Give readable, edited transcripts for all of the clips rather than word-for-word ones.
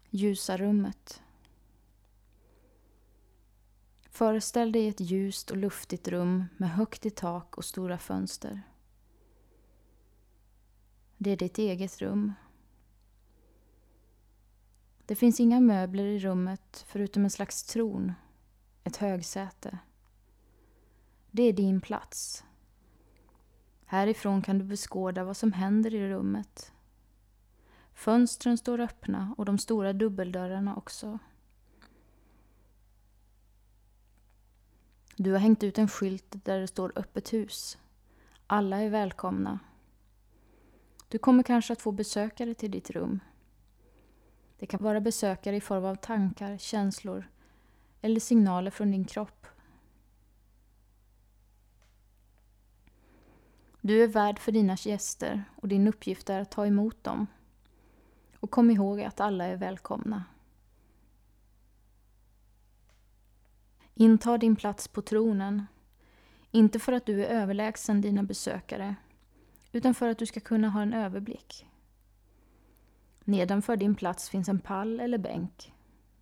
Ljusa rummet. Föreställ dig ett ljust och luftigt rum med högt i tak och stora fönster. Det är ditt eget rum. Det finns inga möbler i rummet förutom en slags tron, ett högsäte. Det är din plats. Härifrån kan du beskåda vad som händer i rummet. Fönstren står öppna och de stora dubbeldörrarna också. Du har hängt ut en skylt där det står öppet hus. Alla är välkomna. Du kommer kanske att få besökare till ditt rum. Det kan vara besökare i form av tankar, känslor eller signaler från din kropp. Du är värd för dina gäster och din uppgift är att ta emot dem. Och kom ihåg att alla är välkomna. Intag din plats på tronen. Inte för att du är överlägsen dina besökare, utan för att du ska kunna ha en överblick. Nedanför din plats finns en pall eller bänk.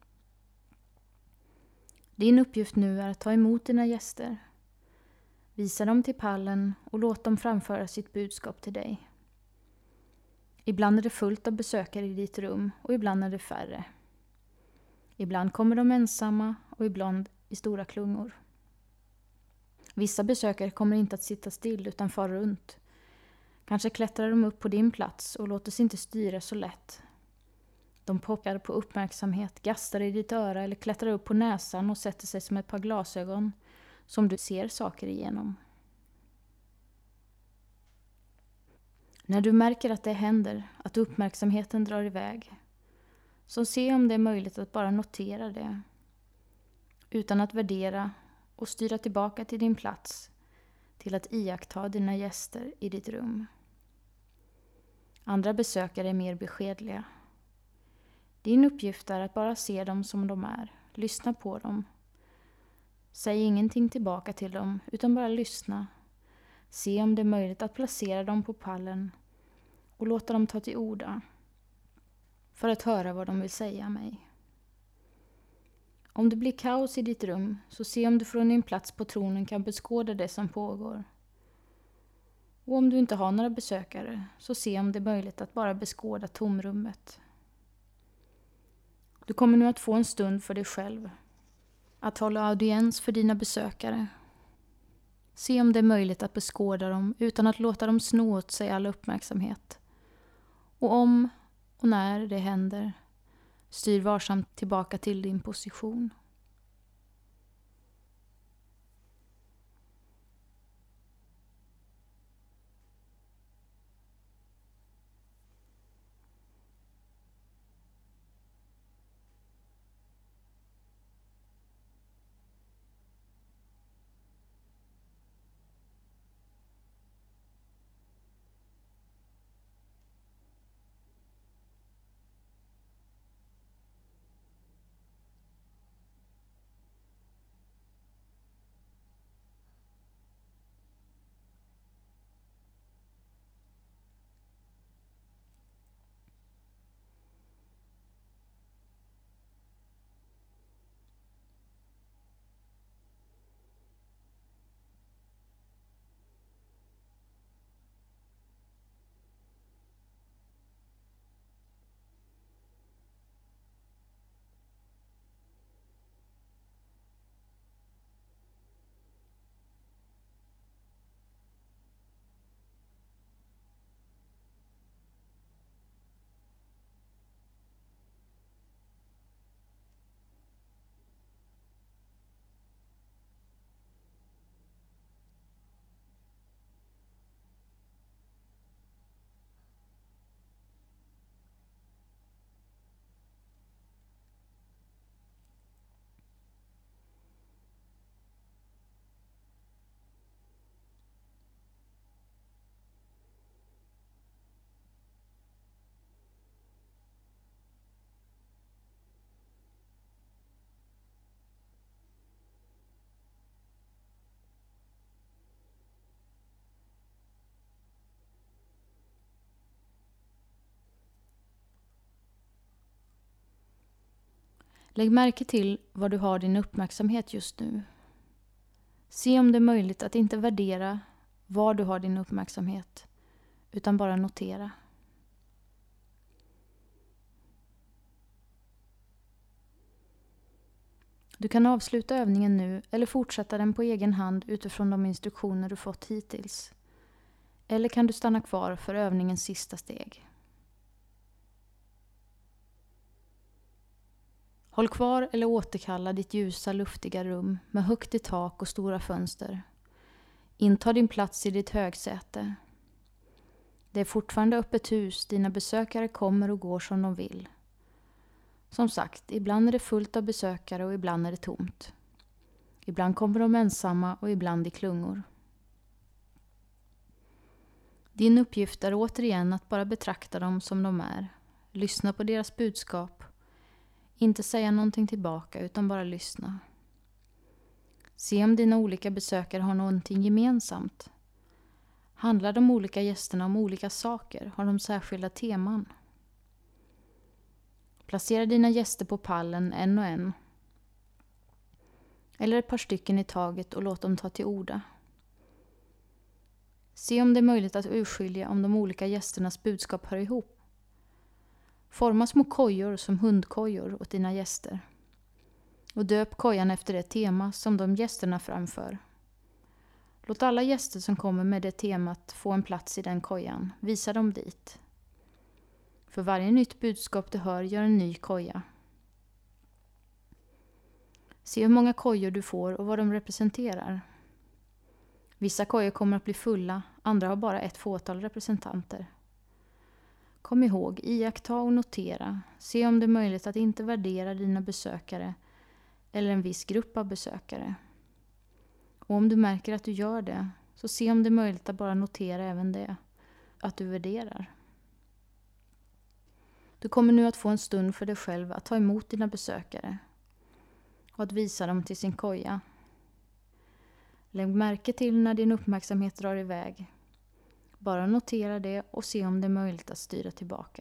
Din uppgift nu är att ta emot dina gäster. Visa dem till pallen och låt dem framföra sitt budskap till dig. Ibland är det fullt av besökare i ditt rum och ibland är det färre. Ibland kommer de ensamma och ibland i stora klungor. Vissa besökare kommer inte att sitta still utan far runt. Kanske klättrar de upp på din plats och låter sig inte styra så lätt. De pockar på uppmärksamhet, gastar i ditt öra eller klättrar upp på näsan och sätter sig som ett par glasögon som du ser saker igenom. När du märker att det händer, att uppmärksamheten drar iväg, så se om det är möjligt att bara notera det. Utan att värdera och styra tillbaka till din plats, till att iaktta dina gäster i ditt rum. Andra besökare är mer beskedliga. Din uppgift är att bara se dem som de är, lyssna på dem. Säg ingenting tillbaka till dem utan bara lyssna. Se om det är möjligt att placera dem på pallen och låta dem ta till orda för att höra vad de vill säga mig. Om det blir kaos i ditt rum så se om du från din plats på tronen kan beskåda det som pågår. Och om du inte har några besökare så se om det är möjligt att bara beskåda tomrummet. Du kommer nu att få en stund för dig själv. Att hålla audiens för dina besökare. Se om det är möjligt att beskåda dem utan att låta dem sno åt sig all uppmärksamhet. Och om och när det händer, styr varsamt tillbaka till din position. Lägg märke till var du har din uppmärksamhet just nu. Se om det är möjligt att inte värdera var du har din uppmärksamhet, utan bara notera. Du kan avsluta övningen nu eller fortsätta den på egen hand utifrån de instruktioner du fått hittills. Eller kan du stanna kvar för övningens sista steg. Håll kvar eller återkalla ditt ljusa, luftiga rum med högt i tak och stora fönster. Intag din plats i ditt högsäte. Det är fortfarande öppet hus, dina besökare kommer och går som de vill. Som sagt, ibland är det fullt av besökare och ibland är det tomt. Ibland kommer de ensamma och ibland i klungor. Din uppgift är återigen att bara betrakta dem som de är. Lyssna på deras budskap. Inte säga någonting tillbaka utan bara lyssna. Se om dina olika besökare har någonting gemensamt. Handlar de olika gästerna om olika saker? Har de särskilda teman? Placera dina gäster på pallen en och en. Eller ett par stycken i taget och låt dem ta till orda. Se om det är möjligt att urskilja om de olika gästernas budskap hör ihop. Forma små kojor som hundkojor åt dina gäster. Och döp kojan efter det tema som de gästerna framför. Låt alla gäster som kommer med det temat få en plats i den kojan. Visa dem dit. För varje nytt budskap du hör, gör en ny koja. Se hur många kojor du får och vad de representerar. Vissa kojor kommer att bli fulla, andra har bara ett fåtal representanter. Kom ihåg, iaktta och notera. Se om det är möjligt att inte värdera dina besökare eller en viss grupp av besökare. Och om du märker att du gör det, så se om det är möjligt att bara notera även det, att du värderar. Du kommer nu att få en stund för dig själv att ta emot dina besökare och att visa dem till sin koja. Lägg märke till när din uppmärksamhet drar iväg. Bara notera det och se om det är möjligt att styra tillbaka.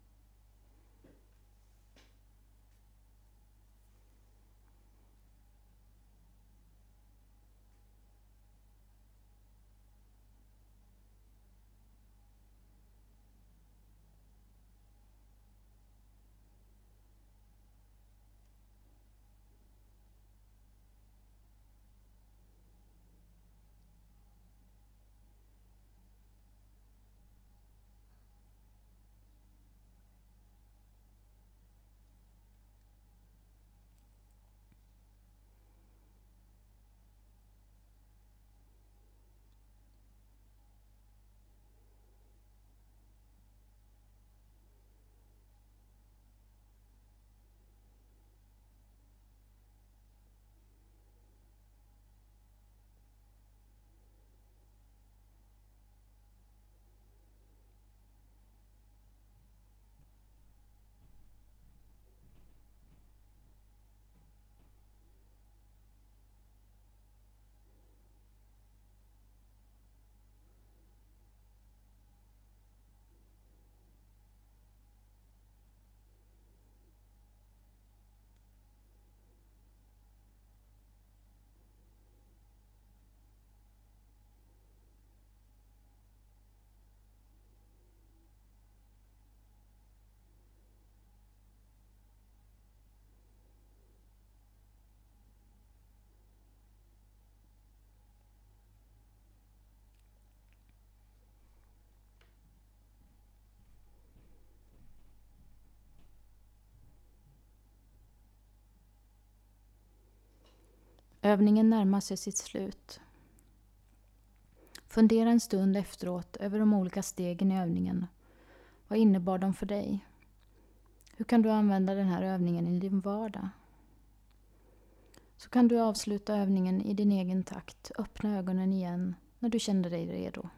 Övningen närmar sig sitt slut. Fundera en stund efteråt över de olika stegen i övningen. Vad innebar de för dig? Hur kan du använda den här övningen i din vardag? Så kan du avsluta övningen i din egen takt. Öppna ögonen igen när du känner dig redo.